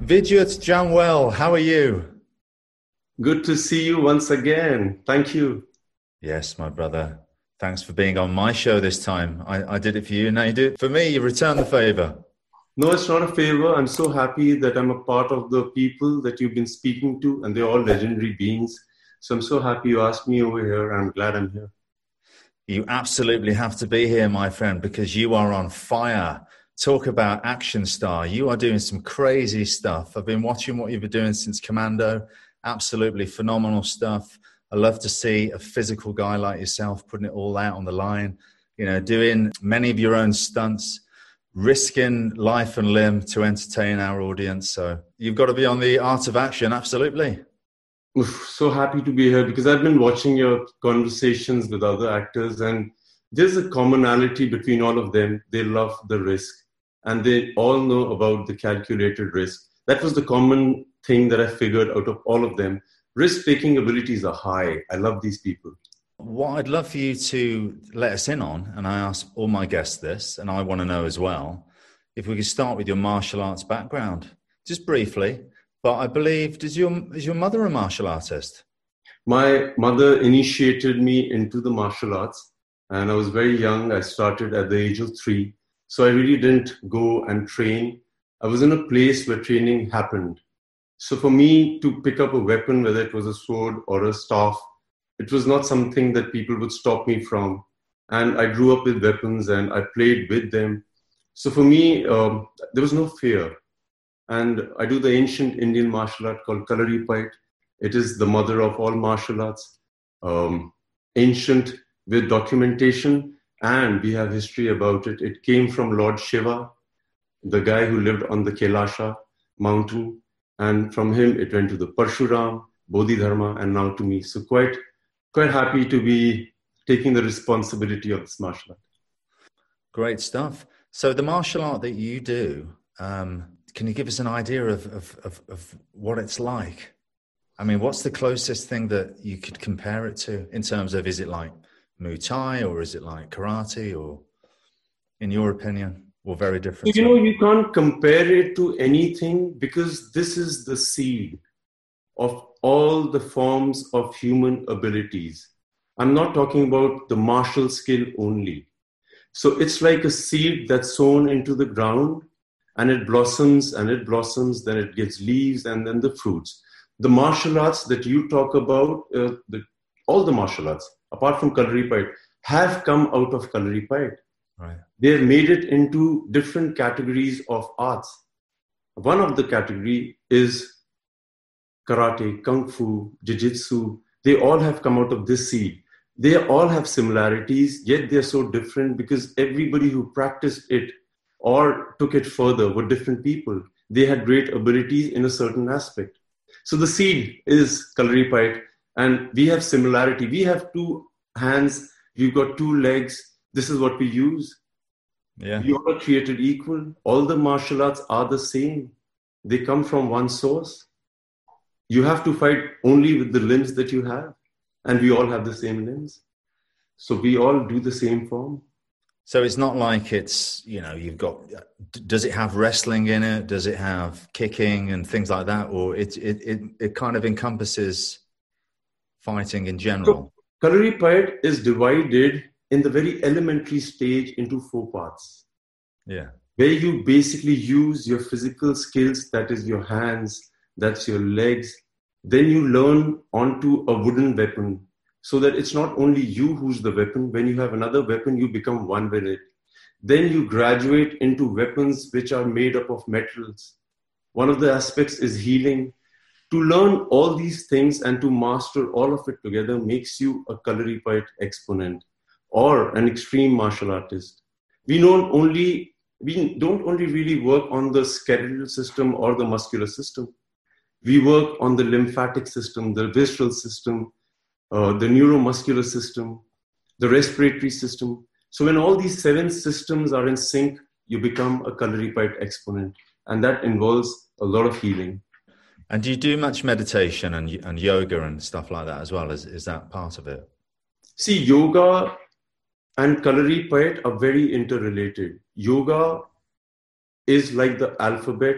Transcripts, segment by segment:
Vidyut Jamwell, how are you? Good to see you once again. Thank you. Yes, my brother. Thanks for being on my show this time. I did it for you, now you do it for me. You return the favor. No, it's not a favor. I'm so happy that I'm a part of the people that you've been speaking to, and they're all legendary beings. So I'm so happy you asked me over here. I'm glad I'm here. You absolutely have to be here, my friend, because you are on fire. Talk about action star. You are doing some crazy stuff. I've been watching what you've been doing since Commando. Absolutely phenomenal stuff. I love to see a physical guy like yourself putting it all out on the line, doing many of your own stunts, risking life and limb to entertain our audience. So you've got to be on the art of action. Absolutely. Oof, so happy to be here because I've been watching your conversations with other actors, and there's a commonality between all of them. They love the risk, and they all know about the calculated risk. That was the common thing that I figured out of all of them. Risk-taking abilities are high. I love these people. What I'd love for you to let us in on, and I ask all my guests this, and I want to know as well, if we could start with your martial arts background, just briefly. But I believe, is your mother a martial artist? My mother initiated me into the martial arts, and I was very young. I started at the age of 3. So I really didn't go and train. I was in a place where training happened. So for me to pick up a weapon, whether it was a sword or a staff, it was not something that people would stop me from. And I grew up with weapons and I played with them. So for me, there was no fear. And I do the ancient Indian martial art called Kalaripayattu. It is the mother of all martial arts, ancient with documentation, and we have history about it. It came from Lord Shiva, the guy who lived on the Kailasha mountain. And from him, it went to the Parshuram, Bodhidharma, and now to me. So quite happy to be taking the responsibility of this martial art. Great stuff. So the martial art that you do, can you give us an idea of what it's like? I mean, what's the closest thing that you could compare it to in terms of, is it like Muay Thai or is it like karate, or in your opinion, or very different? You can't compare it to anything because this is the seed of all the forms of human abilities. I'm not talking about the martial skill only. So it's like a seed that's sown into the ground, and it blossoms and it blossoms, then it gets leaves and then the fruits. The martial arts that you talk about, all the martial arts, apart from Kalaripayattu, have come out of Kalaripayattu. Right. They have made it into different categories of arts. One of the category is karate, kung fu, jiu-jitsu. They all have come out of this seed. They all have similarities, yet they're so different because everybody who practiced it or took it further were different people. They had great abilities in a certain aspect. So the seed is Kalaripayattu, and we have similarity. We have 2 hands, we've got 2 legs. This is what we use. Yeah. We all are created equal. All the martial arts are the same. They come from one source. You have to fight only with the limbs that you have, and we all have the same limbs. So we all do the same form. So it's not like it's, you've got, does it have wrestling in it? Does it have kicking and things like that? Or it kind of encompasses fighting in general? So Kalaripayattu is divided in the very elementary stage into 4 parts. Yeah. Where you basically use your physical skills, that is your hands, that's your legs. Then you learn onto a wooden weapon, so that it's not only you who's the weapon. When you have another weapon, you become one with it. Then you graduate into weapons which are made up of metals. One of the aspects is healing. To learn all these things and to master all of it together makes you a Kalaripayattu exponent or an extreme martial artist. We don't only really work on the skeletal system or the muscular system. We work on the lymphatic system, the visceral system, the neuromuscular system, the respiratory system. So when all these 7 systems are in sync, you become a Kalaripayattu exponent. And that involves a lot of healing. And do you do much meditation and yoga and stuff like that as well? Is that part of it? See, yoga and Kalaripayattu are very interrelated. Yoga is like the alphabet,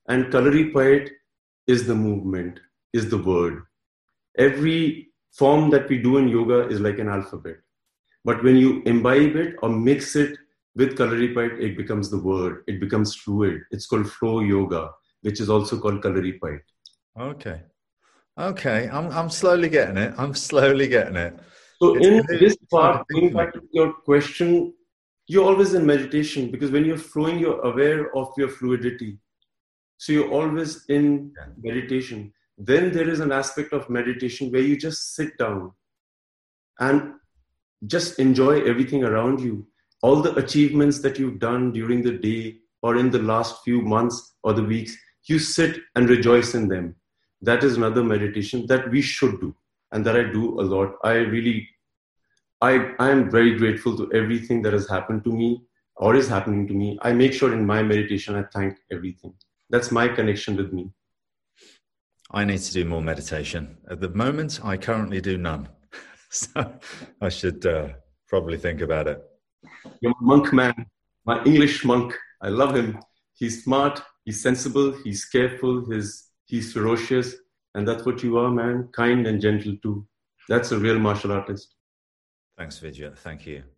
And Kalaripayat is the movement, is the word. Every form that we do in yoga is like an alphabet. But when you imbibe it or mix it with Kalaripayat, it becomes the word. It becomes fluid. It's called flow yoga, which is also called Kalaripayat. Okay. Okay. I'm slowly getting it. I'm slowly getting it. So in this part, going back to your question, you're always in meditation, because when you're flowing, you're aware of your fluidity. So you're always in meditation. Then there is an aspect of meditation where you just sit down and just enjoy everything around you. All the achievements that you've done during the day or in the last few months or the weeks, you sit and rejoice in them. That is another meditation that we should do, and that I do a lot. I am very grateful to everything that has happened to me or is happening to me. I make sure in my meditation I thank everything. That's my connection with me. I need to do more meditation. At the moment, I currently do none. So I should probably think about it. You're a monk, man. My English monk. I love him. He's smart. He's sensible. He's careful. He's ferocious. And that's what you are, man. Kind and gentle too. That's a real martial artist. Thanks, Vijay. Thank you.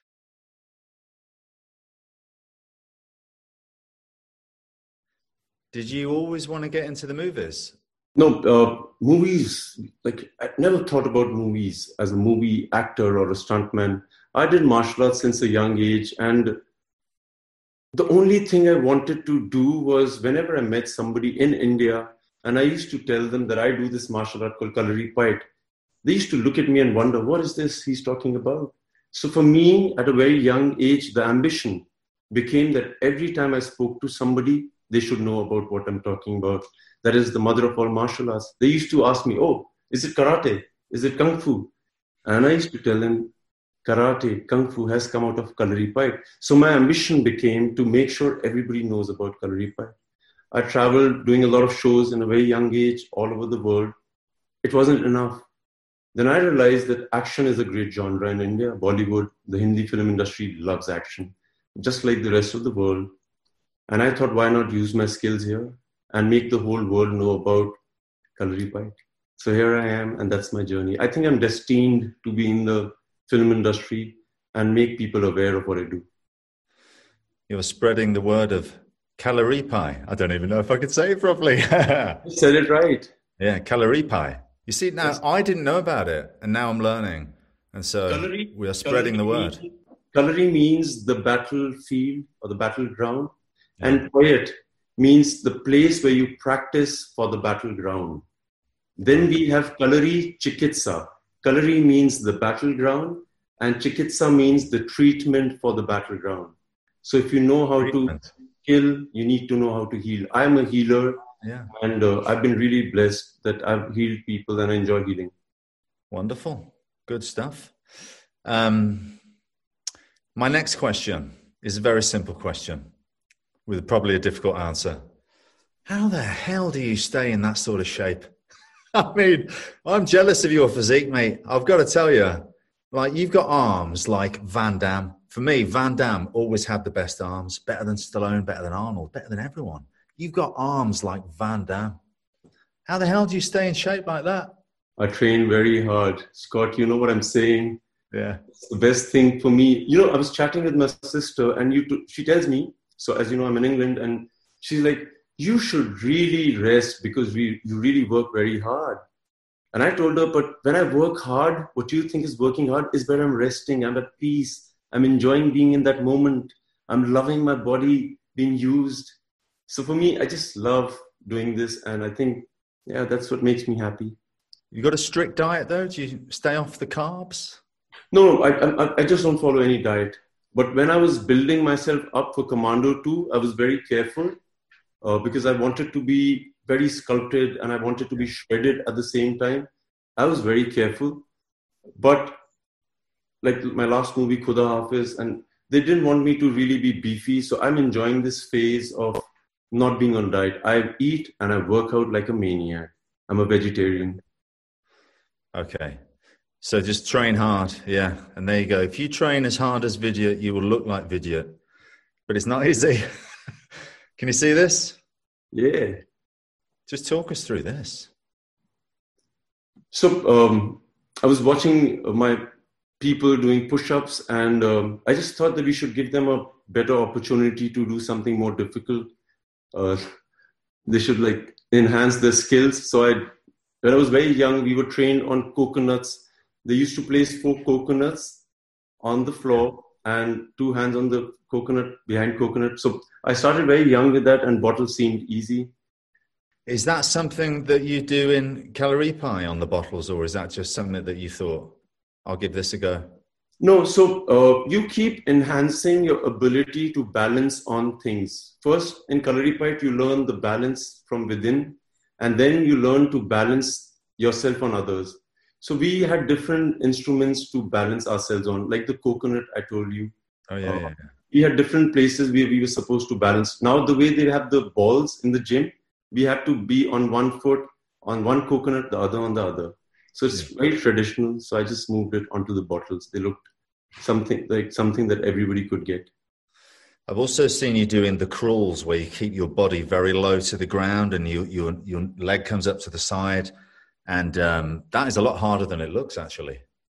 Did you always want to get into the movies? No, movies, like I never thought about movies as a movie actor or a stuntman. I did martial arts since a young age, and the only thing I wanted to do was whenever I met somebody in India and I used to tell them that I do this martial art called Kalaripayat, they used to look at me and wonder, what is this he's talking about? So for me, at a very young age, the ambition became that every time I spoke to somebody, they should know about what I'm talking about. That is the mother of all martial arts. They used to ask me, oh, is it karate? Is it kung fu? And I used to tell them, karate, kung fu has come out of Kalaripayat. So my ambition became to make sure everybody knows about Kalaripayat. I traveled doing a lot of shows in a very young age all over the world. It wasn't enough. Then I realized that action is a great genre in India. Bollywood, the Hindi film industry loves action, just like the rest of the world. And I thought, why not use my skills here and make the whole world know about Kalaripayat? So here I am, and that's my journey. I think I'm destined to be in the film industry and make people aware of what I do. You're spreading the word of Kalaripayat. I don't even know if I could say it properly. You said it right. Yeah, Kalaripayat. You see, now yes. I didn't know about it, and now I'm learning. And so we are spreading the word. Kalari means the battlefield or the battleground. Yeah. And Payat means the place where you practice for the battleground. Then we have Kalari Chikitsa. Kalari means the battleground, and Chikitsa means the treatment for the battleground. So if you know how to kill, you need to know how to heal. I'm a healer, and I've been really blessed that I've healed people and I enjoy healing. Wonderful. Good stuff. My next question is a very simple question with probably a difficult answer. How the hell do you stay in that sort of shape? I mean, I'm jealous of your physique, mate. I've got to tell you, like, you've got arms like Van Damme. For me, Van Damme always had the best arms, better than Stallone, better than Arnold, better than everyone. You've got arms like Van Damme. How the hell do you stay in shape like that? I train very hard. Scott, you know what I'm saying? Yeah. It's the best thing for me. You know, I was chatting with my sister and she tells me, so as you know, I'm in England, and she's like, you should really rest because you really work very hard. And I told her, but when I work hard, what you think is working hard is when I'm resting, I'm at peace, I'm enjoying being in that moment, I'm loving my body being used. So for me, I just love doing this, and I think, that's what makes me happy. You got a strict diet though? Do you stay off the carbs? No, I just don't follow any diet. But when I was building myself up for Commando 2, I was very careful because I wanted to be very sculpted and I wanted to be shredded at the same time. I was very careful. But like my last movie, Khuda Hafiz, and they didn't want me to really be beefy. So I'm enjoying this phase of not being on diet. I eat and I work out like a maniac. I'm a vegetarian. Okay. So just train hard, and there you go. If you train as hard as Vidyut, you will look like Vidyut, but it's not easy. Can you see this? Yeah. Just talk us through this. So I was watching my people doing push-ups, and I just thought that we should give them a better opportunity to do something more difficult. They should like enhance their skills. When I was very young, we were trained on coconuts. They used to place 4 coconuts on the floor and 2 hands on the coconut, behind coconut. So I started very young with that, and bottles seemed easy. Is that something that you do in Kalaripai on the bottles, or is that just something that you thought, I'll give this a go? No, so you keep enhancing your ability to balance on things. First, in Kalaripai, you learn the balance from within, and then you learn to balance yourself on others. So we had different instruments to balance ourselves on, like the coconut I told you. Oh, yeah. We had different places where we were supposed to balance. Now, the way they have the balls in the gym, we have to be on one foot, on one coconut, the other on the other. So it's very traditional. So I just moved it onto the bottles. They looked something that everybody could get. I've also seen you doing the crawls where you keep your body very low to the ground and your leg comes up to the side. And that is a lot harder than it looks, actually.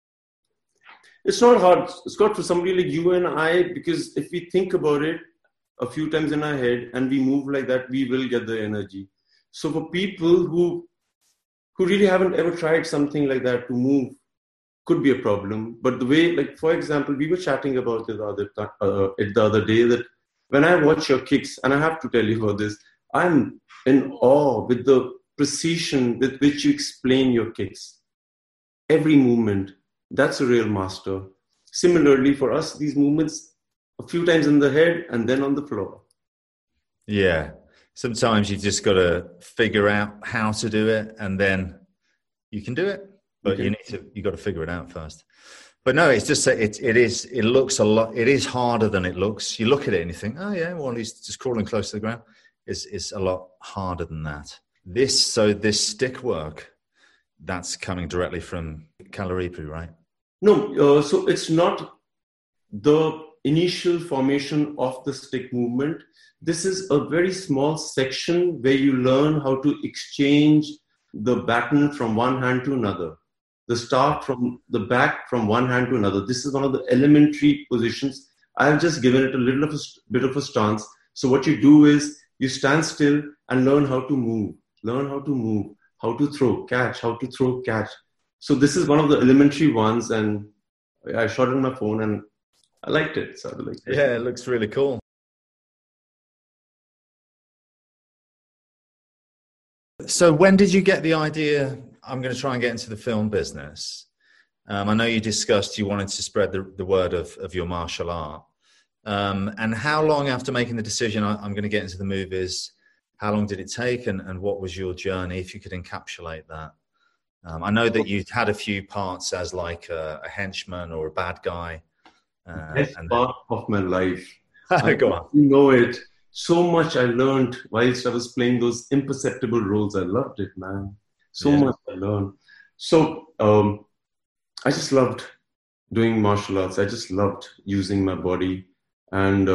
It's not hard, Scott, for somebody like you and I, because if we think about it a few times in our head and we move like that, we will get the energy. So for people who really haven't ever tried something like that, to move could be a problem. But the way, like, for example, we were chatting about it the other day, that when I watch your kicks, and I have to tell you about this, I'm in awe with the precision with which you explain your kicks. Every movement, that's a real master. Similarly, for us, these movements, a few times in the head and then on the floor. Yeah. Sometimes you just got to figure out how to do it and then you can do it. But you got to figure it out first. But no, it's just, it looks a lot, it is harder than it looks. You look at it and you think, oh yeah, well, he's just crawling close to the ground. It's a lot harder than that. This stick work, that's coming directly from Kalaripai, right? No, so it's not the initial formation of the stick movement. This is a very small section where you learn how to exchange the baton from one hand to another. The start from the back from one hand to another. This is one of the elementary positions. I have just given it a bit of a stance. So what you do is you stand still and learn how to move. Learn how to move, how to throw, catch, how to throw, catch. So this is one of the elementary ones, and I shot it on my phone and I liked it. So I liked it. Yeah, it looks really cool. So when did you get the idea, I'm going to try and get into the film business? I know you discussed you wanted to spread the word of your martial art. And how long after making the decision, I'm going to get into the movies, how long did it take and what was your journey, if you could encapsulate that? I know that you had a few parts as like a henchman or a bad guy. Best part of my life. Go on. You know it. So much I learned whilst I was playing those imperceptible roles. I loved it, man. So much I learned. So I just loved doing martial arts. I just loved using my body. And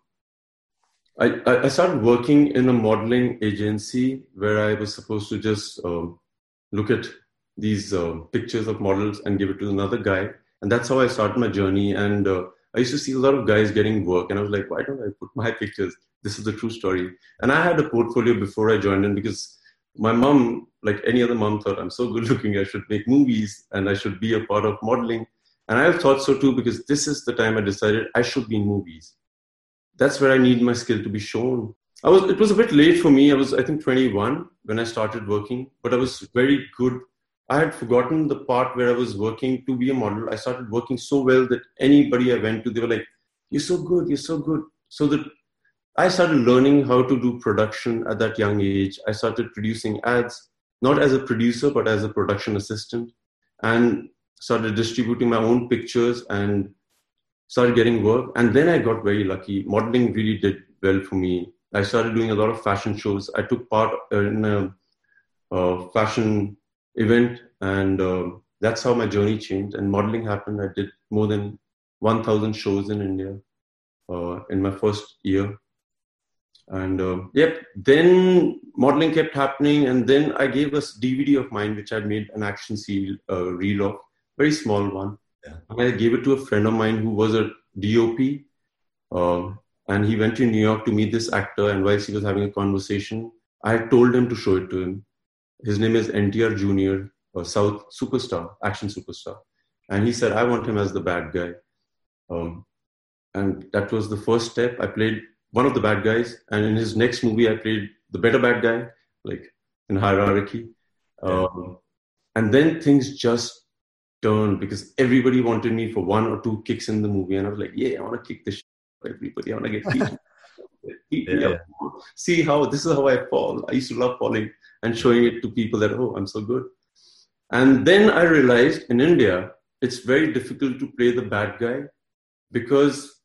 I started working in a modeling agency where I was supposed to just look at these pictures of models and give it to another guy. And that's how I started my journey. And I used to see a lot of guys getting work. And I was like, why don't I put my pictures? This is the true story. And I had a portfolio before I joined in because my mom, like any other mom, thought I'm so good looking, I should make movies and I should be a part of modeling. And I thought so too, because this is the time I decided I should be in movies. That's where I need my skill to be shown. It was a bit late for me. I was, I think, 21 when I started working, but I was very good. I had forgotten the part where I was working to be a model. I started working so well that anybody I went to, they were like, you're so good, you're so good. So that I started learning how to do production at that young age. I started producing ads, not as a producer, but as a production assistant, and started distributing my own pictures and started getting work. And then I got very lucky. Modeling really did well for me. I started doing a lot of fashion shows. I took part in a fashion event, and that's how my journey changed. And modeling happened. I did more than 1,000 shows in India in my first year. And then modeling kept happening. And then I gave a DVD of mine, which I'd made an action reel of, very small one. Yeah. And I gave it to a friend of mine who was a DOP. And he went to New York to meet this actor. And whilst he was having a conversation, I had told him to show it to him. His name is NTR Jr., a South superstar, action superstar. And he said, I want him as the bad guy. And that was the first step. I played one of the bad guys. And in his next movie, I played the better bad guy, like in hierarchy. Yeah. And then things just turned because everybody wanted me for 1 or 2 kicks in the movie. And I was like, yeah, I want to kick this shit out of everybody. I want to get beat me up. See this is how I fall. I used to love falling and showing it to people that, oh, I'm so good. And then I realized in India, it's very difficult to play the bad guy because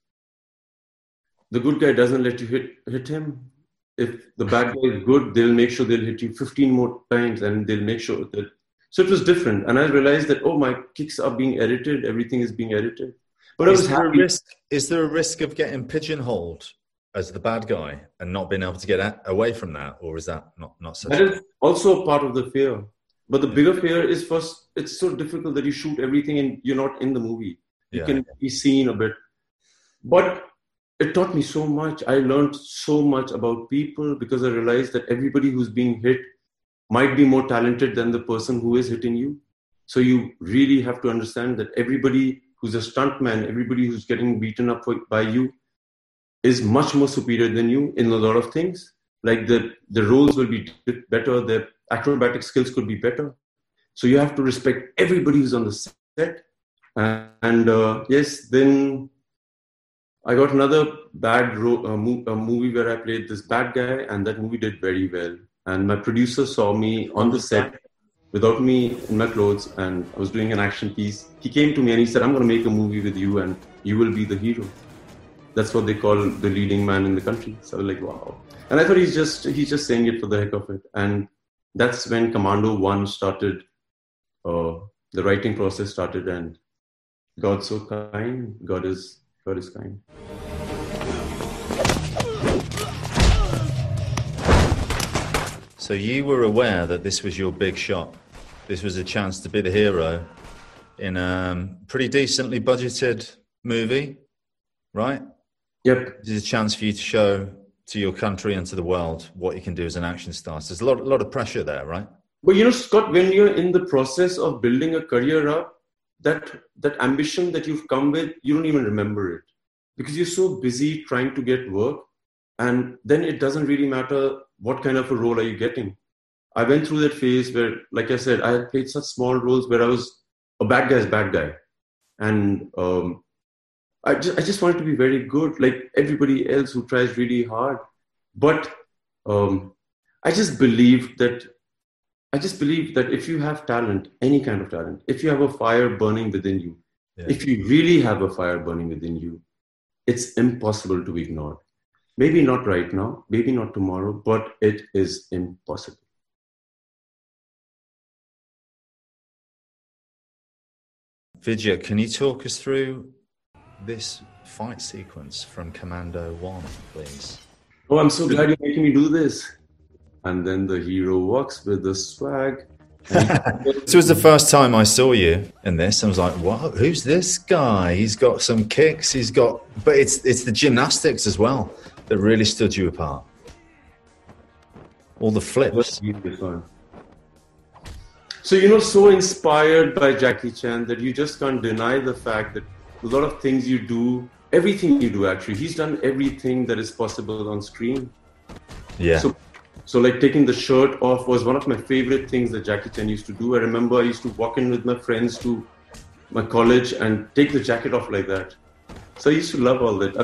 the good guy doesn't let you hit him. If the bad guy is good, they'll make sure they'll hit you 15 more times and they'll make sure that. So it was different. And I realized that, oh, my kicks are being edited. Everything is being edited. But is there a risk of getting pigeonholed as the bad guy and not being able to get away from that? Or is that not such? That is also part of the fear. But the bigger fear is first, it's so difficult that you shoot everything and you're not in the movie. You can be seen a bit. But it taught me so much. I learned so much about people because I realized that everybody who's being hit might be more talented than the person who is hitting you. So you really have to understand that everybody who's a stuntman, everybody who's getting beaten up by you is much more superior than you in a lot of things. Like the roles will be better, the acrobatic skills could be better. So you have to respect everybody who's on the set. And yes, then I got another movie where I played this bad guy, and that movie did very well. And my producer saw me on the set without me in my clothes, and I was doing an action piece. He came to me and he said, I'm going to make a movie with you and you will be the hero. That's what they call the leading man in the country. So I was like, wow. And I thought he's just saying it for the heck of it. And that's when Commando 1 started, the writing process started, and God's so kind. God is kind. So you were aware that this was your big shot. This was a chance to be the hero in a pretty decently budgeted movie, right? Yep. This is a chance for you to show to your country and to the world what you can do as an action star. So there's a lot of pressure there, right? But you know, Scott, when you're in the process of building a career up, that ambition that you've come with, you don't even remember it because you're so busy trying to get work. And then it doesn't really matter what kind of a role are you getting. I went through that phase where, like I said, I had played such small roles where I was a bad guy's bad guy. And I just wanted to be very good, like everybody else who tries really hard. But I just believe that if you have talent, any kind of talent, if you have a fire burning within you, if you really have a fire burning within you, it's impossible to be ignored. Maybe not right now, maybe not tomorrow, but it is impossible. Vijay, can you talk us through this fight sequence from Commando 1, please? Oh, I'm so glad you're making me do this. And then the hero walks with the swag. This was the first time I saw you in this. I was like, wow, who's this guy? He's got some kicks. But it's the gymnastics as well that really stood you apart. All the flips. So, so inspired by Jackie Chan that you just can't deny the fact that a lot of things you do, everything you do actually, he's done everything that is possible on screen. Yeah. So like taking the shirt off was one of my favorite things that Jackie Chan used to do. I remember I used to walk in with my friends to my college and take the jacket off like that. So I used to love all that.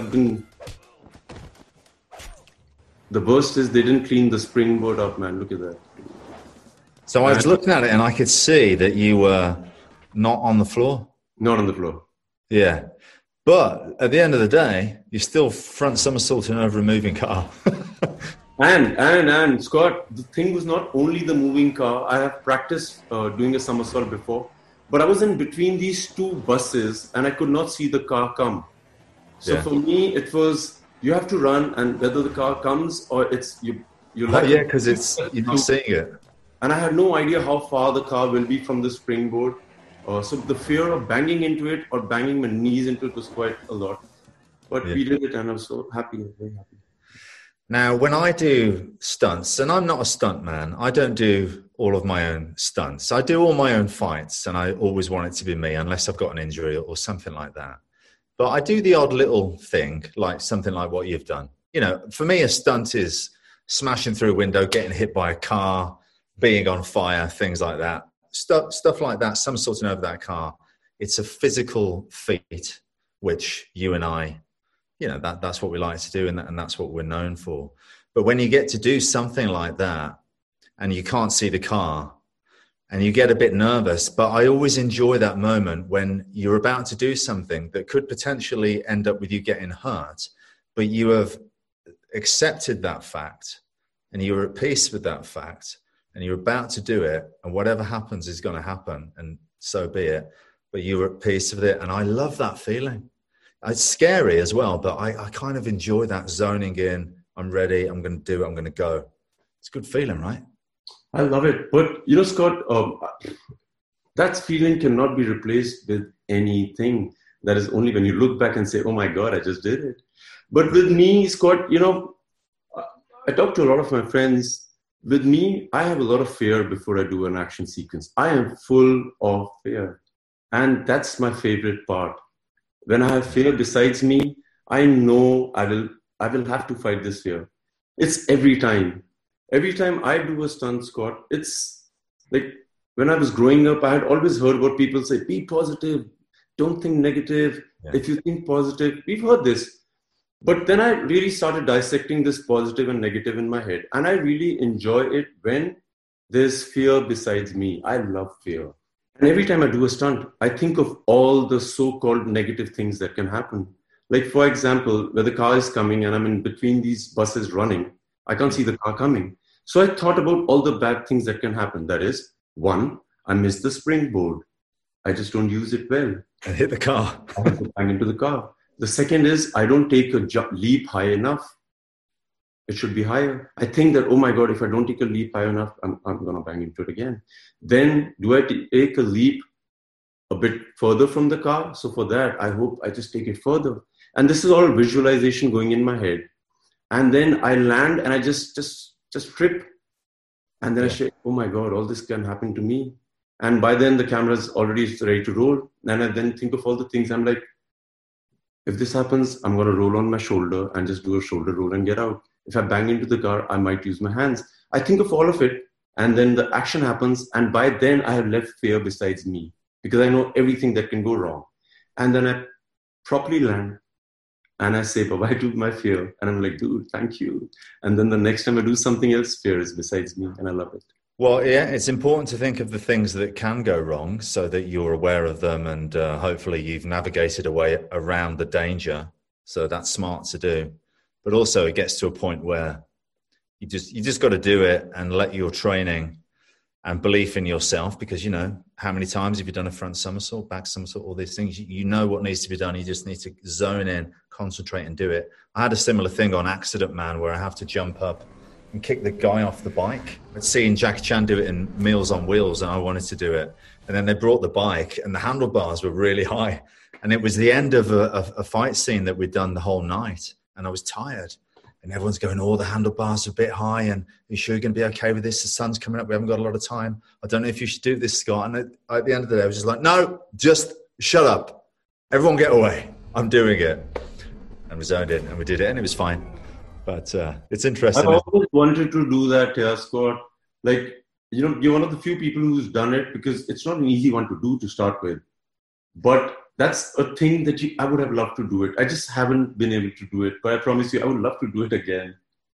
The worst is they didn't clean the springboard up, man. Look at that. So I was looking at it and I could see that you were not on the floor. Not on the floor. Yeah. But at the end of the day, you're still front somersaulting over a moving car. And Scott, the thing was not only the moving car. I have practiced doing a somersault before, but I was in between these two buses and I could not see the car come. So for me, it was you have to run, and whether the car comes or you're Oh like, yeah, because you're not seeing it. And I had no idea how far the car will be from the springboard. So the fear of banging into it or banging my knees into it was quite a lot. But we did it, and I'm so happy, very happy. Now, when I do stunts, and I'm not a stunt man, I don't do all of my own stunts. I do all my own fights, and I always want it to be me, unless I've got an injury or something like that. But I do the odd little thing, like something like what you've done. You know, for me, a stunt is smashing through a window, getting hit by a car, being on fire, things like that. Stuff like that, somersaulting over that car. It's a physical feat, which you and I, you know, that's what we like to do, and that's what we're known for. But when you get to do something like that and you can't see the car and you get a bit nervous, but I always enjoy that moment when you're about to do something that could potentially end up with you getting hurt, but you have accepted that fact and you're at peace with that fact and you're about to do it, and whatever happens is going to happen, and so be it, but you're at peace with it. And I love that feeling. It's scary as well, but I kind of enjoy that zoning in. I'm ready. I'm going to do it. I'm going to go. It's a good feeling, right? I love it. But, you know, Scott, that feeling cannot be replaced with anything. That is only when you look back and say, oh, my God, I just did it. But with me, Scott, you know, I talk to a lot of my friends. With me, I have a lot of fear before I do an action sequence. I am full of fear. And that's my favorite part. When I have fear besides me, I know I will have to fight this fear. It's every time. Every time I do a stunt, Scott, it's like when I was growing up, I had always heard what people say, be positive, don't think negative. Yeah. If you think positive, we've heard this. But then I really started dissecting this positive and negative in my head. And I really enjoy it when there's fear besides me. I love fear. And every time I do a stunt, I think of all the so-called negative things that can happen. Like, for example, where the car is coming and I'm in between these buses running, I can't see the car coming. So I thought about all the bad things that can happen. That is, one, I miss the springboard. I just don't use it well. And hit the car. I bang into the car. The second is, I don't take a leap high enough. It should be higher. I think that, oh my God, if I don't take a leap high enough, I'm going to bang into it again. Then do I take a leap a bit further from the car? So for that, I hope I just take it further. And this is all visualization going in my head. And then I land and I just trip. And then I say, oh my God, all this can happen to me. And by then the camera is already ready to roll. And I then think of all the things. I'm like, if this happens, I'm going to roll on my shoulder and just do a shoulder roll and get out. If I bang into the car, I might use my hands. I think of all of it, and then the action happens, and by then I have left fear besides me, because I know everything that can go wrong. And then I properly land, and I say bye-bye to my fear, and I'm like, dude, thank you. And then the next time I do something else, fear is besides me, and I love it. Well, yeah, it's important to think of the things that can go wrong so that you're aware of them, and hopefully you've navigated a way around the danger. So that's smart to do. But also it gets to a point where you just got to do it and let your training and belief in yourself, because, you know, how many times have you done a front somersault, back somersault, all these things? You know what needs to be done. You just need to zone in, concentrate and do it. I had a similar thing on Accident Man where I have to jump up and kick the guy off the bike. I'd seen Jackie Chan do it in Meals on Wheels and I wanted to do it. And then they brought the bike and the handlebars were really high. And it was the end of a fight scene that we'd done the whole night. And I was tired. And everyone's going, oh, the handlebars are a bit high. And are you sure you're going to be okay with this? The sun's coming up. We haven't got a lot of time. I don't know if you should do this, Scott. And at the end of the day, I was just like, no, just shut up. Everyone get away. I'm doing it. And we zoned in and we did it and it was fine. But it's interesting. I've always wanted to do that, Scott. Like, you know, you're one of the few people who's done it, because it's not an easy one to do to start with. But that's a thing that I would have loved to do it. I just haven't been able to do it. But I promise you, I would love to do it again.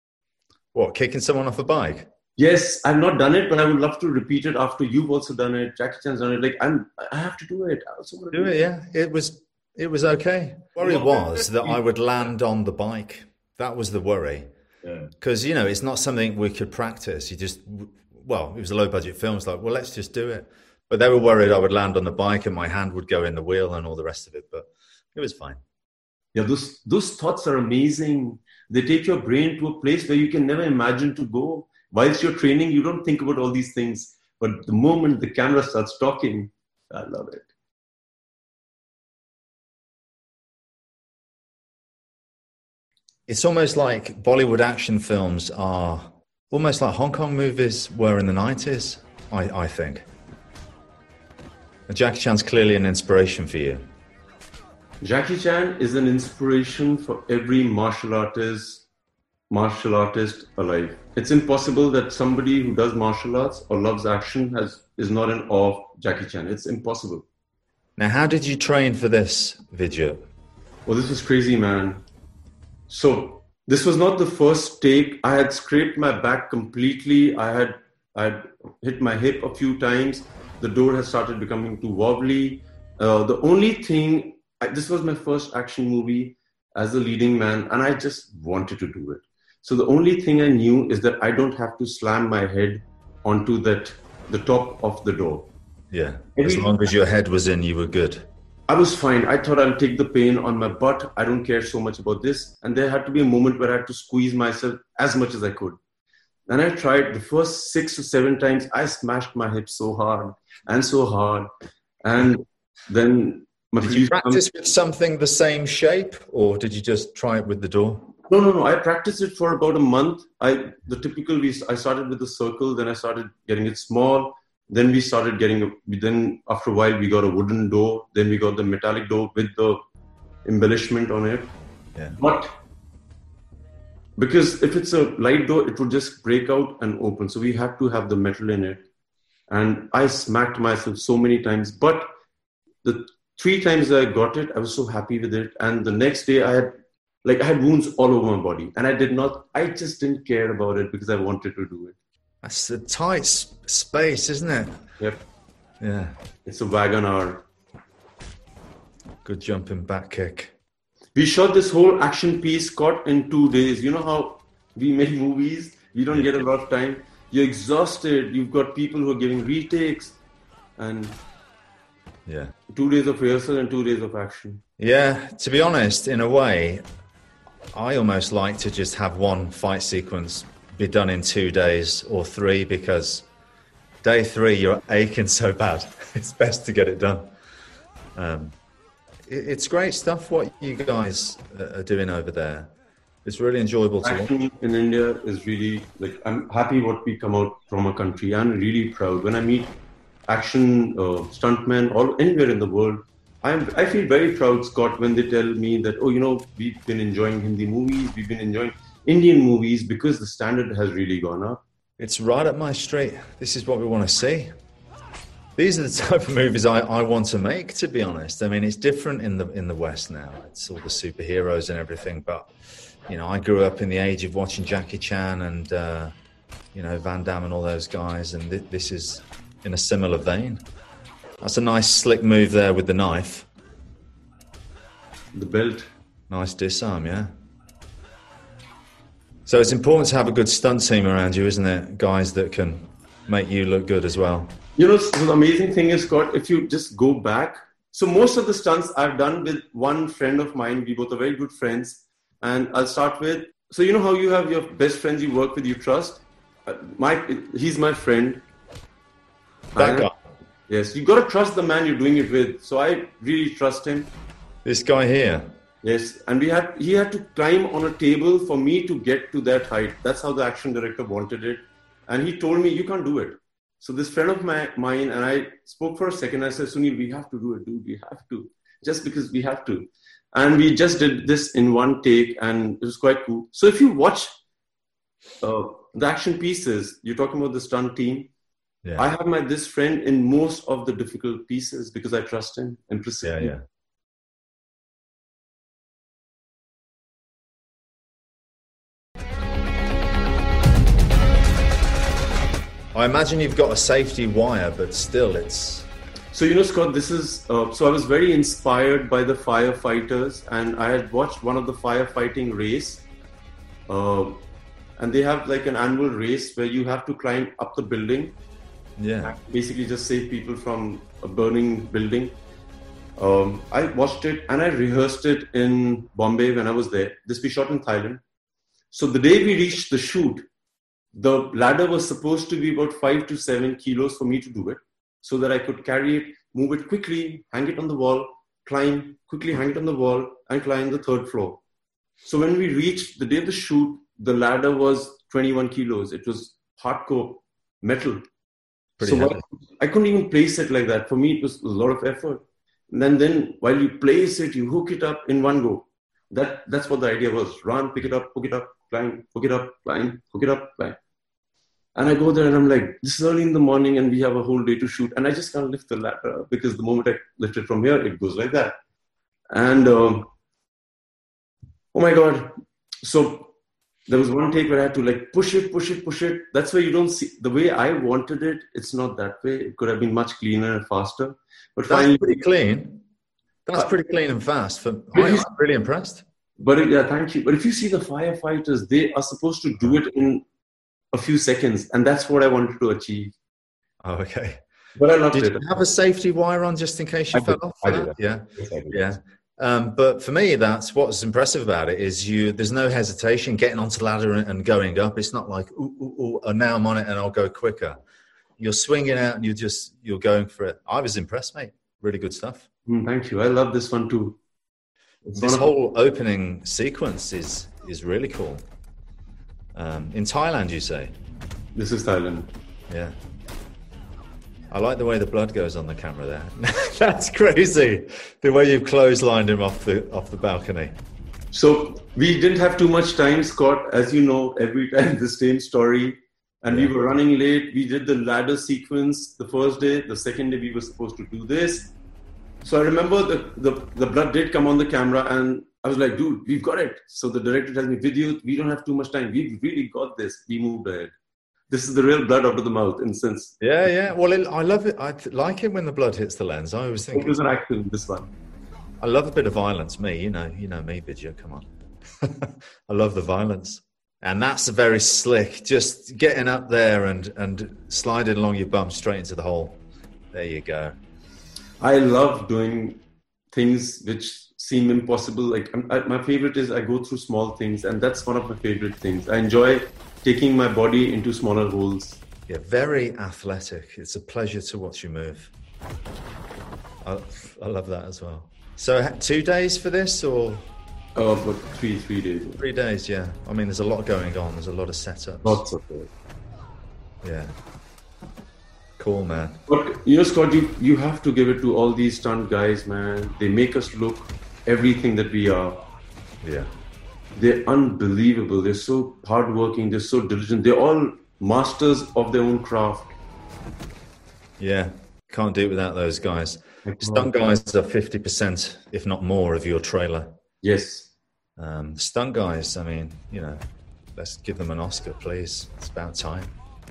What, kicking someone off a bike? Yes, I've not done it, but I would love to repeat it after you've also done it. Jackie Chan's done it. Like, I have to do it. I also want to do it. Yeah, it was okay. Worry was that I would land on the bike. That was the worry. Because, you know, it's not something we could practice. It was a low budget film. It's like, well, let's just do it. But they were worried I would land on the bike and my hand would go in the wheel and all the rest of it. But it was fine. Yeah, those thoughts are amazing. They take your brain to a place where you can never imagine to go. Whilst you're training, you don't think about all these things. But the moment the camera starts talking, I love it. It's almost like Bollywood action films are almost like Hong Kong movies were in the 90s, I think. And Jackie Chan's clearly an inspiration for you. Jackie Chan is an inspiration for every martial artist alive. It's impossible that somebody who does martial arts or loves action is not in awe of Jackie Chan. It's impossible. Now, how did you train for this video? Well, this was crazy, man. So this was not the first take. I had scraped my back completely. I had hit my hip a few times. The door had started becoming too wobbly. The only thing, this was my first action movie as the leading man, and I just wanted to do it. So the only thing I knew is that I don't have to slam my head onto the top of the door. Yeah, as long as your head was in, you were good. I was fine. I thought I'll take the pain on my butt. I don't care so much about this. And there had to be a moment where I had to squeeze myself as much as I could. And I tried. The first 6 or 7 times, I smashed my hip so hard. And then did you practice with something the same shape, or did you just try it with the door? No. I practiced it for about a month. I started with the circle, then I started getting it small. Then then after a while we got a wooden door. Then we got the metallic door with the embellishment on it. Yeah. But because if it's a light door, it would just break out and open. So we have to have the metal in it. And I smacked myself so many times. But the 3 times I got it, I was so happy with it. And the next day I had wounds all over my body. And I just didn't care about it because I wanted to do it. That's a tight space, isn't it? Yep. Yeah. It's a Wagon-R. Good jumping back kick. We shot this whole action piece, Scott, in 2 days. You know how we make movies? We don't get a lot of time. You're exhausted. You've got people who are giving retakes. And 2 days of rehearsal and 2 days of action. Yeah, to be honest, in a way, I almost like to just have one fight sequence be done in 2 days or 3, because day 3 you're aching so bad. It's best to get it done. It's great stuff what you guys are doing over there. It's really enjoyable to watch. Action in India is really, I'm happy what we come out from a country. I'm really proud. When I meet action stuntmen or anywhere in the world, I feel very proud, Scott, when they tell me that, we've been enjoying Hindi movies, we've been enjoying Indian movies, because the standard has really gone up. It's right up my street. This is what we want to see. These are the type of movies I want to make, to be honest. I mean, it's different in the West now. It's all the superheroes and everything. But, I grew up in the age of watching Jackie Chan and, Van Damme and all those guys. And this is in a similar vein. That's a nice slick move there with the knife. The belt. Nice disarm, yeah. So it's important to have a good stunt team around you, isn't it? Guys that can make you look good as well. So the amazing thing is, Scott, if you just go back. So most of the stunts I've done with one friend of mine. We both are very good friends. And I'll start with, so you know how you have your best friends you work with, you trust? He's my friend. That guy? Yes, you got to trust the man you're doing it with. So I really trust him. This guy here? Yes, and he had to climb on a table for me to get to that height. That's how the action director wanted it. And he told me, you can't do it. So this friend of mine, and I spoke for a second. I said, Sunil, we have to do it, dude. We have to. Just because we have to. And we just did this in one take, and it was quite cool. So if you watch the action pieces, you're talking about the stunt team. Yeah. I have this friend in most of the difficult pieces because I trust him implicitly. Yeah. I imagine you've got a safety wire, but still it's... So, Scott, this is... so I was very inspired by the firefighters, and I had watched one of the firefighting race. And they have an annual race where you have to climb up the building. Yeah. Basically just save people from a burning building. I watched it and I rehearsed it in Bombay when I was there. This we shot in Thailand. So the day we reached the shoot, the ladder was supposed to be about 5 to 7 kilos for me to do it, so that I could carry it, move it quickly, hang it on the wall, climb, quickly hang it on the wall, and climb the third floor. So when we reached the day of the shoot, the ladder was 21 kilos. It was hardcore metal. Pretty heavy. I couldn't even place it like that. For me, it was a lot of effort. And then while you place it, you hook it up in one go. That's what the idea was. Run, pick it up, hook it up, climb, hook it up, climb, hook it up, climb. And I go there and I'm like, this is early in the morning and we have a whole day to shoot. And I just can't lift the ladder because the moment I lift it from here, it goes like that. And oh my God. So there was one take where I had to like push it. That's why you don't see the way I wanted it. It's not that way. It could have been much cleaner and faster. But that's finally, pretty clean. That's pretty clean and fast. I'm really impressed. But yeah, thank you. But if you see the firefighters, they are supposed to do it in a few seconds. And that's what I wanted to achieve. Oh, okay. But I loved it. Did you have a safety wire on just in case you fell off? I did. Yeah. Yes, I did. Yeah. But for me, that's what's impressive about it is there's no hesitation getting onto the ladder and going up. It's not like, now I'm on it and I'll go quicker. You're swinging out and you're going for it. I was impressed, mate. Really good stuff. Thank you. I love this one too. This whole opening sequence is really cool. In Thailand, you say? This is Thailand. Yeah. I like the way the blood goes on the camera there. That's crazy. The way you've clotheslined him off the balcony. So we didn't have too much time, Scott. As you know, every time the same story. And we were running late. We did the ladder sequence the first day. The second day we were supposed to do this. So I remember the blood did come on the camera and I was like, dude, we've got it. So the director tells me, video, we don't have too much time. We've really got this. We moved ahead. This is the real blood out of the mouth, in a sense. Yeah. Well, I love it. I like it when the blood hits the lens. I always think it was an action, this one. I love a bit of violence. Me, you know me, Vidya. Come on. I love the violence. And that's very slick. Just getting up there and sliding along your bum straight into the hole. There you go. I love doing things which seem impossible. Like my favorite is I go through small things, and that's one of my favorite things. I enjoy taking my body into smaller holes. Yeah, very athletic. It's a pleasure to watch you move. I love that as well. So 2 days for this, or? But 3 days. 3 days, yeah. I mean, there's a lot going on. There's a lot of setups. Lots of it. Yeah. Cool, man. But Scott, you have to give it to all these stunt guys, man. They make us look everything that we are. Yeah. They're unbelievable. They're so hardworking. They're so diligent. They're all masters of their own craft. Yeah. Can't do it without those guys. Stunt guys are 50%, if not more, of your trailer. Yes. Stunt guys, I mean, let's give them an Oscar, please. It's about time.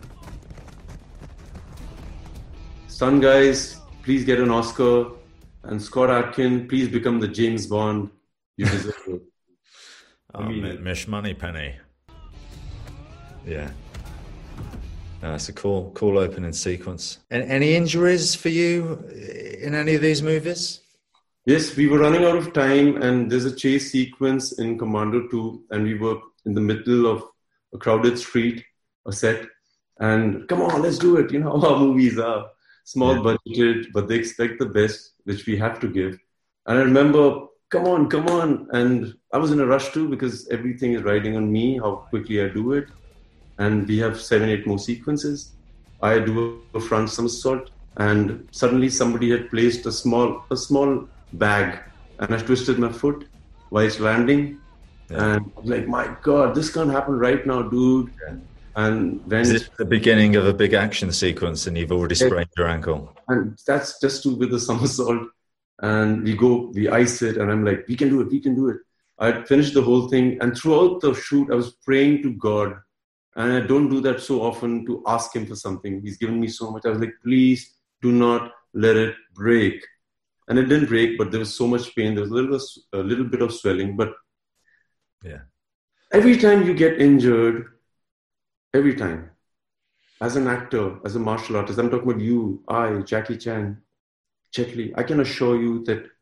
Stunt guys, please get an Oscar. And Scott Adkin, please become the James Bond. You deserve it. Mish Moneypenny. Yeah. It's a cool opening sequence. And any injuries for you in any of these movies? Yes, we were running out of time, and there's a chase sequence in Commando 2, and we were in the middle of a crowded street, a set, and come on, let's do it. You know how our movies are. Small budgeted, but they expect the best, which we have to give. And I remember, come on. And I was in a rush too, because everything is riding on me, how quickly I do it. And we have 7-8 more sequences. I do a front somersault, and suddenly somebody had placed a small bag, and I twisted my foot while it's landing. Yeah. And I was like, my God, this can't happen right now, dude. Yeah. And then is it the beginning of a big action sequence and you've already sprained your ankle? And that's just with the somersault. And we ice it, and I'm like, we can do it. I finished the whole thing, and throughout the shoot, I was praying to God. And I don't do that so often, to ask him for something. He's given me so much. I was like, please do not let it break. And it didn't break, but there was so much pain. There was a little bit of swelling. But yeah, every time you get injured, every time, as an actor, as a martial artist, I'm talking about you, Jackie Chan, Jet Li, I can assure you that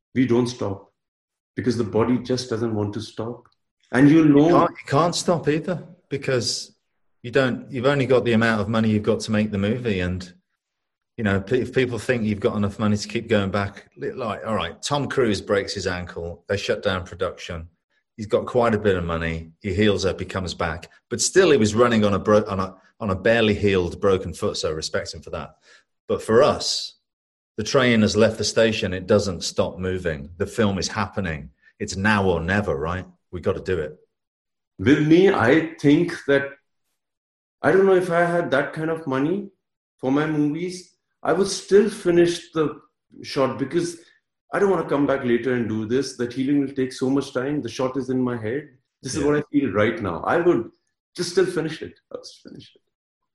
we don't stop because the body just doesn't want to stop. And you can't stop either because you've only got the amount of money you've got to make the movie. And, if people think you've got enough money to keep going back, like, all right, Tom Cruise breaks his ankle. They shut down production. He's got quite a bit of money. He heals up, he comes back, but still he was running on a barely healed broken foot. So respect him for that. But for us, the train has left the station. It doesn't stop moving. The film is happening. It's now or never, right? We got to do it. With me, I think that, I don't know if I had that kind of money for my movies, I would still finish the shot because I don't want to come back later and do this. That healing will take so much time. The shot is in my head. This is what I feel right now. I would just still finish it. I'll just finish it.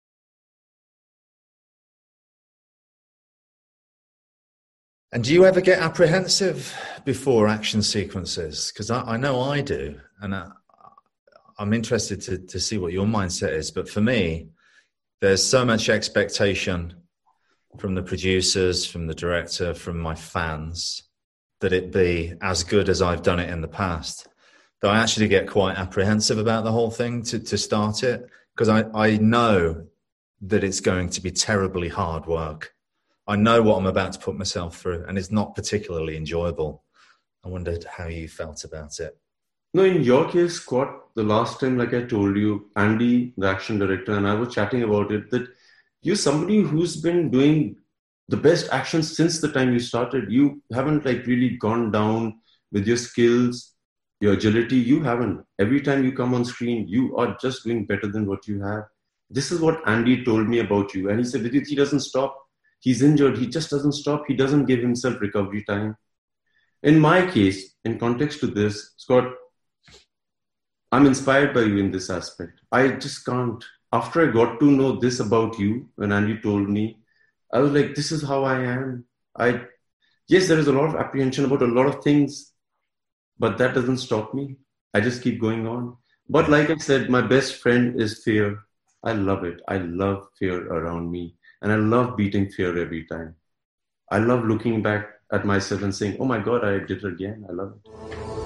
And do you ever get apprehensive before action sequences? Because I know I do. And I'm interested to see what your mindset is. But for me, there's so much expectation from the producers, from the director, from my fans, that it be as good as I've done it in the past, that I actually get quite apprehensive about the whole thing to start it, because I know that it's going to be terribly hard work. I know what I'm about to put myself through, and it's not particularly enjoyable. I wondered how you felt about it. No, in your case, Scott, the last time, like I told you, Andy, the action director, and I were chatting about it, that you're somebody who's been doing the best action since the time you started. You haven't really gone down with your skills, your agility. You haven't. Every time you come on screen, you are just doing better than what you have. This is what Andy told me about you. And he said, Vidit, he doesn't stop. He's injured. He just doesn't stop. He doesn't give himself recovery time. In my case, in context to this, Scott, I'm inspired by you in this aspect. I just can't. After I got to know this about you, when Andy told me, I was like, this is how I am. Yes, there is a lot of apprehension about a lot of things, but that doesn't stop me. I just keep going on. But like I said, my best friend is fear. I love it. I love fear around me. And I love beating fear every time. I love looking back at myself and saying, oh my God, I did it again. I love it.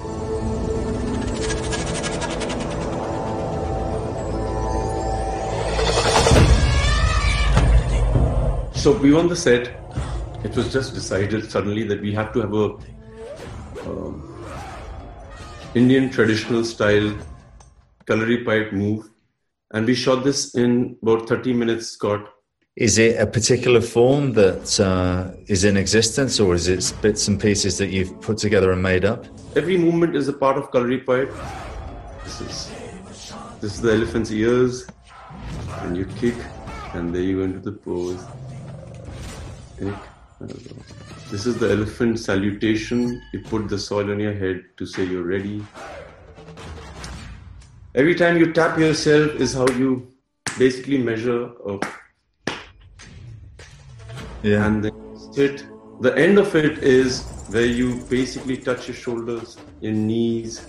So we were on the set. It was just decided suddenly that we have to have a Indian traditional style Kalari pipe move. And we shot this in about 30 minutes, Scott. Is it a particular form that is in existence, or is it bits and pieces that you've put together and made up? Every movement is a part of Kalari pipe. This is the elephant's ears. And you kick, and there you go into the pose. This is the elephant salutation. You put the soil on your head to say you're ready. Every time you tap yourself is how you basically measure. And then sit. The end of it is where you basically touch your shoulders, your knees.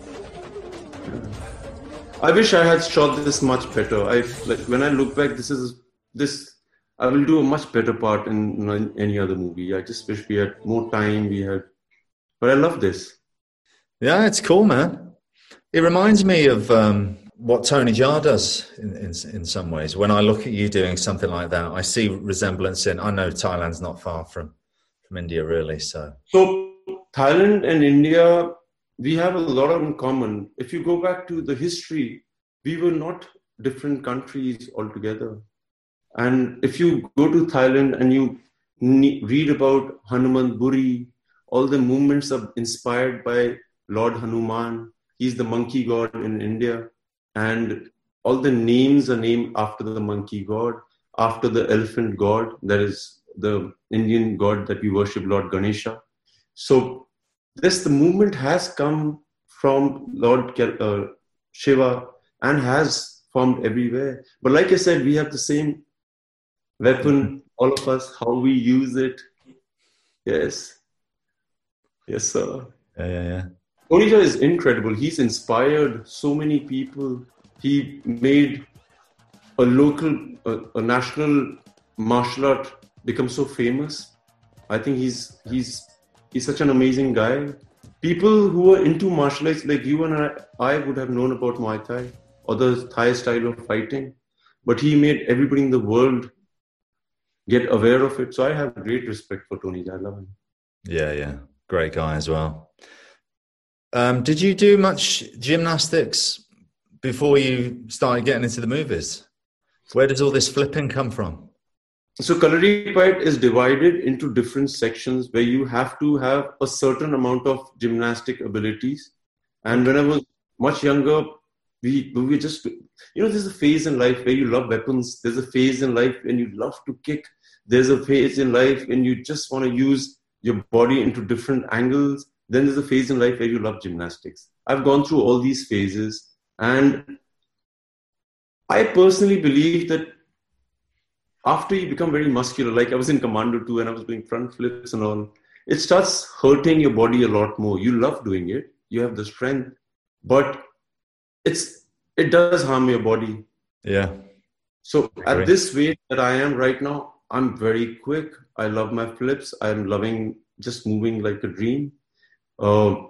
I wish I had shot this much better. When I look back, I will do a much better part in any other movie. I just wish we had more time. But I love this. Yeah, it's cool, man. It reminds me of what Tony Jaa does in some ways. When I look at you doing something like that, I see resemblance I know Thailand's not far from India, really. So Thailand and India, we have a lot in common. If you go back to the history, we were not different countries altogether. And if you go to Thailand and you read about Hanuman Buri, all the movements are inspired by Lord Hanuman. He's the monkey god in India. And all the names are named after the monkey god, after the elephant god, that is the Indian god that we worship, Lord Ganesha. So the movement has come from Lord Shiva and has formed everywhere. But like I said, we have the same weapon, all of us, how we use it. Yes, sir. Yeah. Tony Jaa is incredible. He's inspired so many people. He made a national martial art become so famous. I think he's He's such an amazing guy. People who are into martial arts, like you and I would have known about Muay Thai or the Thai style of fighting, but he made everybody in the world get aware of it. So I have great respect for Tony Jaa. I love him. Yeah. Great guy as well. Did you do much gymnastics before you started getting into the movies? Where does all this flipping come from? So Kalari Fight is divided into different sections where you have to have a certain amount of gymnastic abilities. And when I was much younger, we just, there's a phase in life where you love weapons. There's a phase in life when you love to kick. There's a phase in life when you just want to use your body into different angles. Then there's a phase in life where you love gymnastics. I've gone through all these phases. And I personally believe that after you become very muscular, like I was in Commando 2 and I was doing front flips and all, it starts hurting your body a lot more. You love doing it. You have the strength, but it does harm your body. Yeah. So at this weight that I am right now, I'm very quick. I love my flips. I'm loving just moving like a dream. So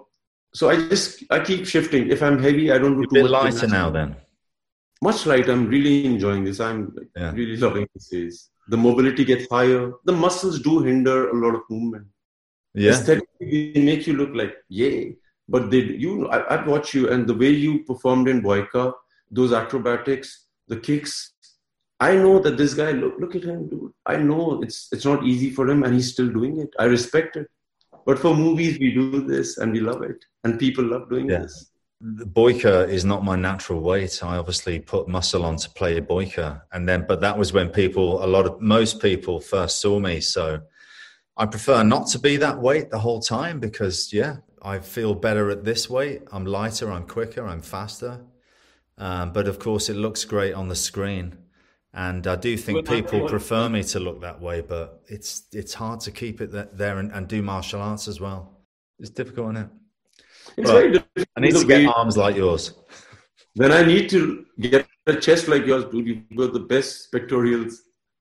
I keep shifting. If I'm heavy, I don't do too much. You're a bit lighter now then. Much lighter. I'm really enjoying this. I'm really loving this phase. The mobility gets higher. The muscles do hinder a lot of movement. Yeah. Aesthetically, they make you look like, yay. But I've watched you and the way you performed in Boyka, those acrobatics, the kicks. I know that this guy, look at him, dude. I know it's not easy for him and he's still doing it. I respect it. But for movies, we do this and we love it. And people love doing this. The Boyka is not my natural weight. I obviously put muscle on to play a Boyka. But that was when most people first saw me. So I prefer not to be that weight the whole time because, I feel better at this weight. I'm lighter, I'm quicker, I'm faster. But of course, it looks great on the screen. And I do think people prefer me to look that way, but it's hard to keep it there and do martial arts as well. It's difficult, isn't it? It's very difficult. I need to get arms like yours. Then I need to get a chest like yours, dude. You've got the best pectorals.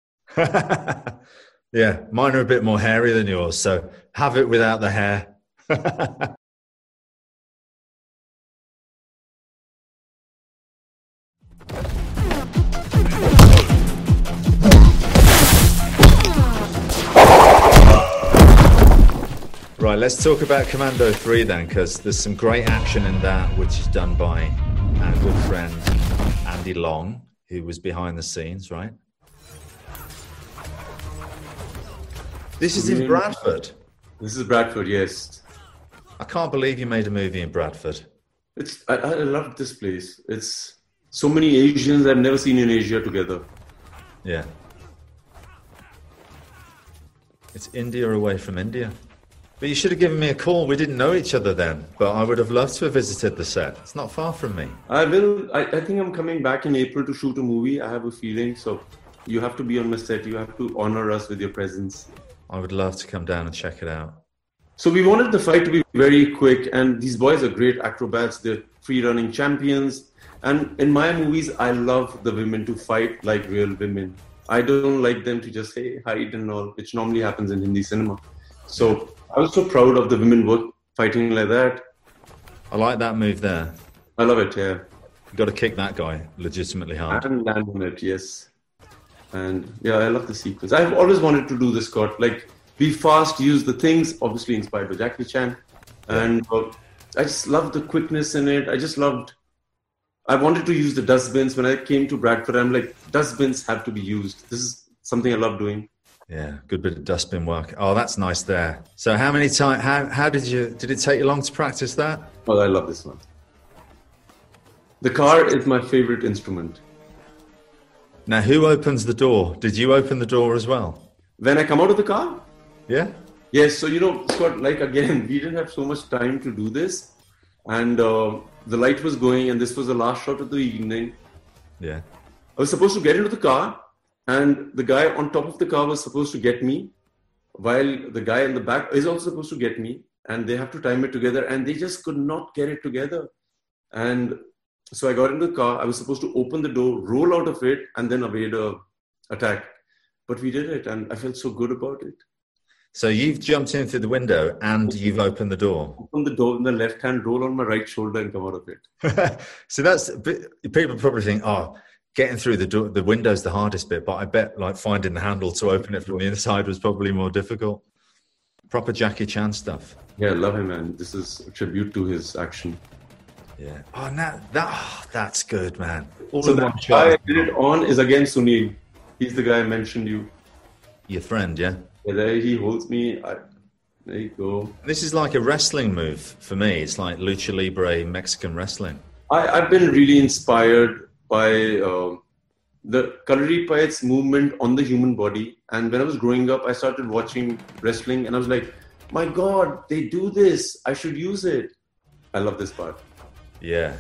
Yeah, mine are a bit more hairy than yours, so have it without the hair. Right, let's talk about Commando 3 then, because there's some great action in that, which is done by our good friend Andy Long, who was behind the scenes, right? This is in Bradford. This is Bradford, yes. I can't believe you made a movie in Bradford. I love this place. It's so many Asians I've never seen in Asia together. Yeah. It's India away from India. But you should have given me a call. We didn't know each other then, but I would have loved to have visited the set. It's not far from me. I will. I think I'm coming back in April to shoot a movie. I have a feeling. So you have to be on my set. You have to honor us with your presence. I would love to come down and check it out. So we wanted the fight to be very quick. And these boys are great acrobats. They're free-running champions. And in my movies, I love the women to fight like real women. I don't like them to just hide and all, which normally happens in Hindi cinema. So I was so proud of the women fighting like that. I like that move there. I love it, yeah. You got to kick that guy legitimately hard. And land on it, yes. And yeah, I love the sequence. I've always wanted to do this, Scott. Like, be fast, use the things, obviously inspired by Jackie Chan. Yeah. And I just loved the quickness in it. I wanted to use the dustbins. When I came to Bradford, I'm like, dustbins have to be used. This is something I love doing. Yeah, good bit of dustbin work. Oh, that's nice there. So how many times, how did it take you long to practice that? Oh, I love this one. The car is my favorite instrument. Now, who opens the door? Did you open the door as well? When I come out of the car? Yeah. Yes, so Scott, like again, we didn't have so much time to do this. And the light was going and this was the last shot of the evening. Yeah. I was supposed to get into the car. And the guy on top of the car was supposed to get me, while the guy in the back is also supposed to get me. And they have to time it together. And they just could not get it together. And so I got into the car. I was supposed to open the door, roll out of it, and then evade an attack. But we did it. And I felt so good about it. So you've jumped in through the window and you've opened the door. Open the door in the left hand, roll on my right shoulder, and come out of it. So people probably think, oh, getting through the door, the window's the hardest bit, but I bet like finding the handle to open it from the inside was probably more difficult. Proper Jackie Chan stuff. Yeah, I love him, man. This is a tribute to his action. Yeah. Oh, now that's good, man. So the guy I did it on is again Sunil. He's the guy I mentioned you. Your friend, yeah? Yeah, there he holds me. There you go. This is like a wrestling move for me. It's like lucha libre Mexican wrestling. I've been really inspired by the Kalaripayat's movement on the human body. And when I was growing up, I started watching wrestling and I was like, my God, they do this. I should use it. I love this part. Yeah.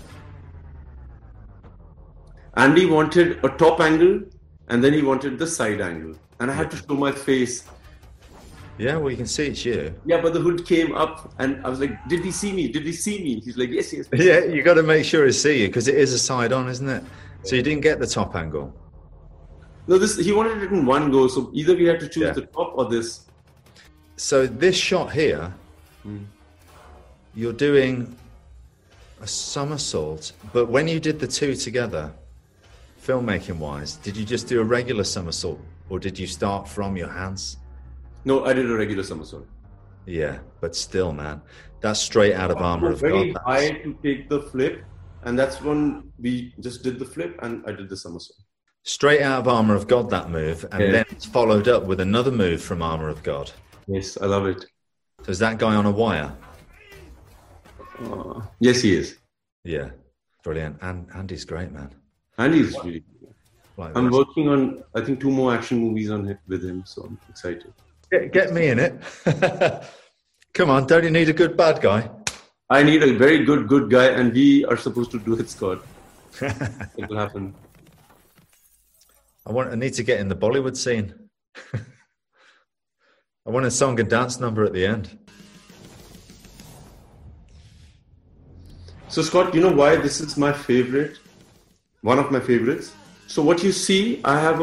Andy wanted a top angle and then he wanted the side angle. And I had to show my face. Yeah, well, you can see it's you. Yeah, but the hood came up and I was like, did he see me? Did he see me? He's like, yes, yes. Yeah, you got to make sure he see you because it is a side on, isn't it? So you didn't get the top angle. No, he wanted it in one go. So either we had to choose the top or this. So this shot here, you're doing a somersault. But when you did the two together, filmmaking wise, did you just do a regular somersault or did you start from your hands? No, I did a regular somersault. Yeah, but still, man, that's straight out of Armor of God. Very high to take the flip, and that's when we just did the flip, and I did the somersault. Straight out of Armor of God, that move, and then it's followed up with another move from Armor of God. Yes, I love it. So is that guy on a wire? Yes, he is. Yeah, brilliant. And Andy's great, man. Andy's really good. Like I'm working on, I think, 2 more action movies with him, so I'm excited. Get me in it. Come on, don't you need a good bad guy? I need a very good guy, and we are supposed to do it, Scott. It will happen. I need to get in the Bollywood scene. I want a song and dance number at the end. So, Scott, you know why this is my favorite? One of my favorites. So what you see, I have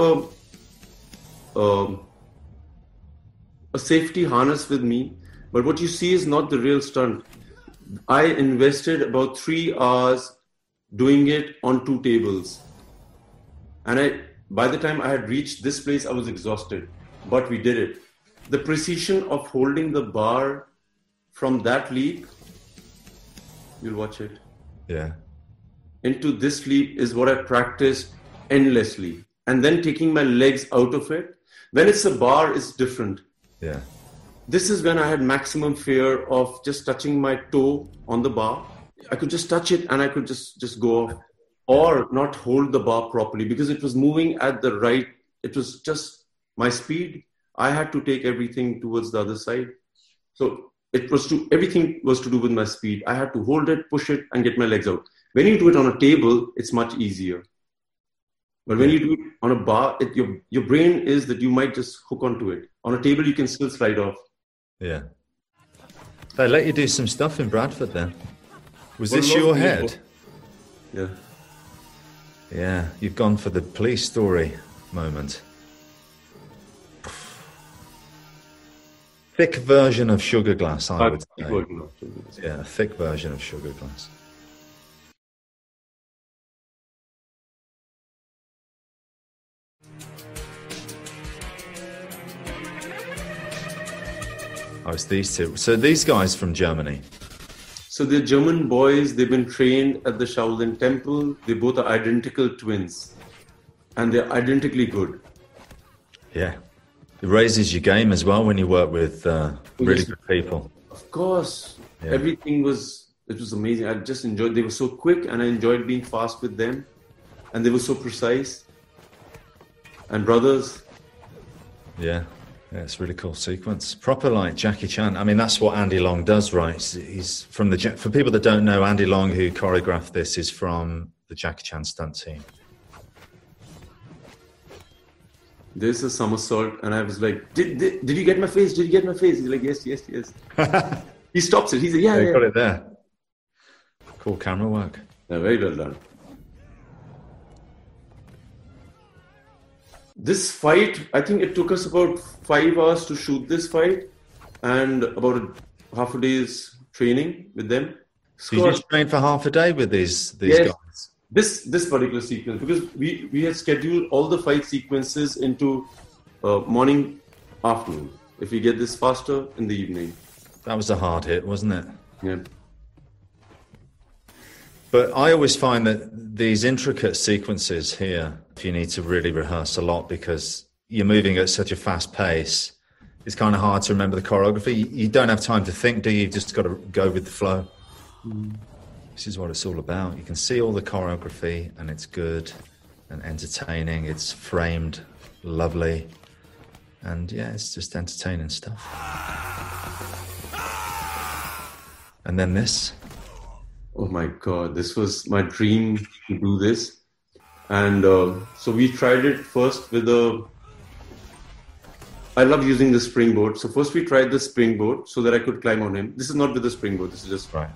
a safety harness with me, but what you see is not the real stunt. I invested about 3 hours doing it on 2 tables. And by the time I had reached this place, I was exhausted, but we did it. The precision of holding the bar from that leap, you'll watch it. Yeah. Into this leap is what I practiced endlessly. And then taking my legs out of it. When it's a bar, it's different. Yeah. This is when I had maximum fear of just touching my toe on the bar. I could just touch it and I could just go off. Or not hold the bar properly because it was moving at the right. It was just my speed. I had to take everything towards the other side. So everything was to do with my speed. I had to hold it, push it, and get my legs out. When you do it on a table, it's much easier. But when you do it on a bar, your brain is that you might just hook onto it. On a table, you can still slide off. Yeah. They let you do some stuff in Bradford then. Was this your head? Yeah. Yeah, you've gone for the police story moment. Thick version of Sugar Glass, I would say. Yeah, a thick version of Sugar Glass. Oh, it's these two. So these guys from Germany. So they're German boys. They've been trained at the Shaolin Temple. They both are identical twins. And they're identically good. Yeah. It raises your game as well when you work with really good people. Of course. Yeah. Everything was amazing. I just enjoyed. They were so quick and I enjoyed being fast with them. And they were so precise. And brothers. Yeah. Yeah, it's a really cool sequence. Proper like Jackie Chan. I mean, that's what Andy Long does, right? He's from for people that don't know, Andy Long, who choreographed this, is from the Jackie Chan stunt team. There's a somersault, and I was like, did you get my face? Did you get my face? He's like, yes. He stops it. He's like, yeah. Got it there. Cool camera work. Yeah, very well done. This fight, I think it took us about 5 hours to shoot this fight. and about half a day's training with them. So you just trained for half a day with these yes, guys? This particular sequence, because we had scheduled all the fight sequences into morning, afternoon. If we get this faster, in the evening. That was a hard hit, wasn't it? Yeah. But I always find that these intricate sequences here, you need to really rehearse a lot because you're moving at such a fast pace. It's kind of hard to remember the choreography. You don't have time to think, do you? You've just got to go with the flow. This is what it's all about. You can see all the choreography and it's good and entertaining. It's framed lovely. And yeah, it's just entertaining stuff. And then this. Oh my God, this was my dream to do this. And so we tried it first with I love using the springboard. So first we tried the springboard so that I could climb on him. This is not with the springboard, this is just... Right.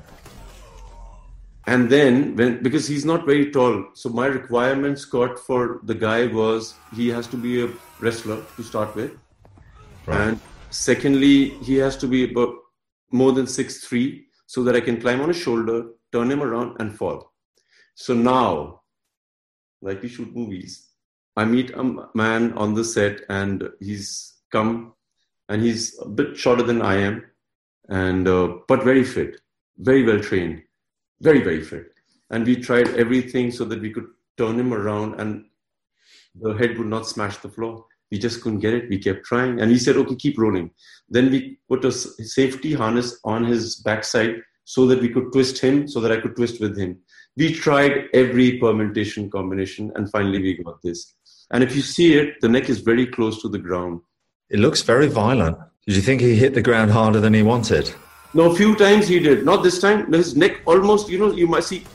And then, because he's not very tall, so my requirement, Scott, for the guy was he has to be a wrestler to start with. Right. And secondly, he has to be about more than 6'3", so that I can climb on his shoulder, turn him around and fall. So now, like we shoot movies, I meet a man on the set and he's come and he's a bit shorter than I am, and but very fit, very well trained. Very, very fit. And we tried everything so that we could turn him around and the head would not smash the floor. We just couldn't get it. We kept trying. And he said, okay, keep rolling. Then we put a safety harness on his backside so that we could twist him, so that I could twist with him. We tried every permutation combination and finally we got this. And if you see it, the neck is very close to the ground. It looks very violent. Did you think he hit the ground harder than he wanted? No, a few times he did. Not this time. His neck almost, you might see.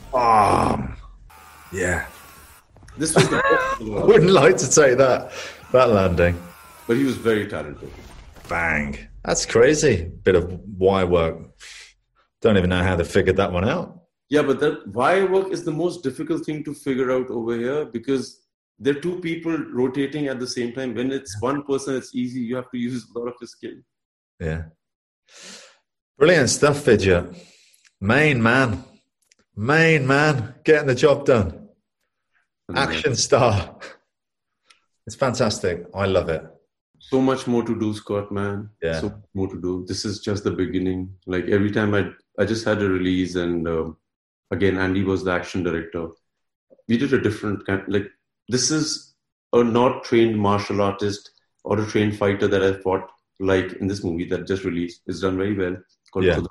Yeah. This was the I wouldn't like to take that landing. But he was very talented. Bang. That's crazy. Bit of wire work. Don't even know how they figured that one out. Yeah, but that wire work is the most difficult thing to figure out over here because there are two people rotating at the same time. When it's one person, it's easy. You have to use a lot of your skill. Yeah. Brilliant stuff, Vidya. Main man, getting the job done. Action star. It's fantastic. I love it. So much more to do, Scott, man. Yeah. So much more to do. This is just the beginning. Like every time I just had a release and again, Andy was the action director. We did a different kind, like this is a not trained martial artist or a trained fighter that I fought like in this movie that just released. It's done very well. Yeah.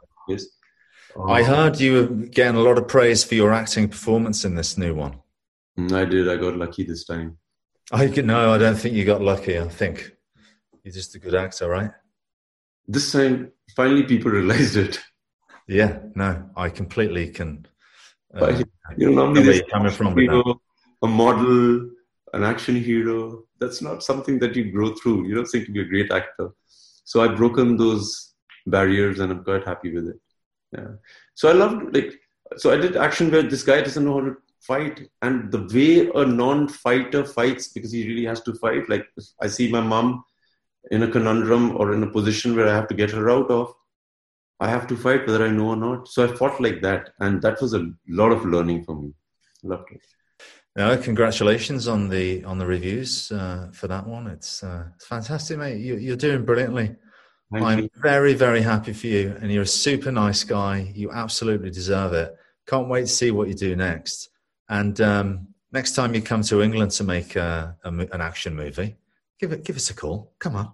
I heard you were getting a lot of praise for your acting performance in this new one. I did. I got lucky this time. No, I don't think you got lucky. I think you're just a good actor, right? This time, finally, people realized it. Yeah, no, I completely can. Normally where you're coming from with that. A model, an action hero. That's not something that you grow through. You don't think to be a great actor. So I've broken those barriers and I'm quite happy with it. Yeah. So I loved so I did action where this guy doesn't know how to fight, and the way a non-fighter fights, because he really has to fight. Like if I see my mom in a conundrum or in a position where I have to get her out of, I have to fight whether I know or not. So I fought like that, and that was a lot of learning for me. Loved it. No, congratulations on the reviews for that one. It's fantastic, mate. You're doing brilliantly. I'm very, very happy for you, and you're a super nice guy. You absolutely deserve it. Can't wait to see what you do next. And next time you come to England to make an action movie, give us a call. Come on.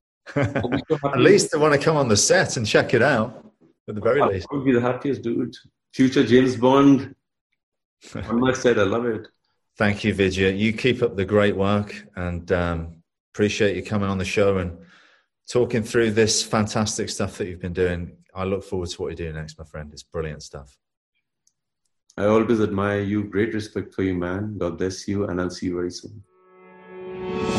At least I want to come on the set and check it out. At the very least, I would be the happiest dude. Future James Bond. On my set, I love it. Thank you, Vidya. You keep up the great work, and appreciate you coming on the show and talking through this fantastic stuff that you've been doing. I look forward to what you do next, my friend. It's brilliant stuff. I always admire you. Great respect for you, man. God bless you, and I'll see you very soon.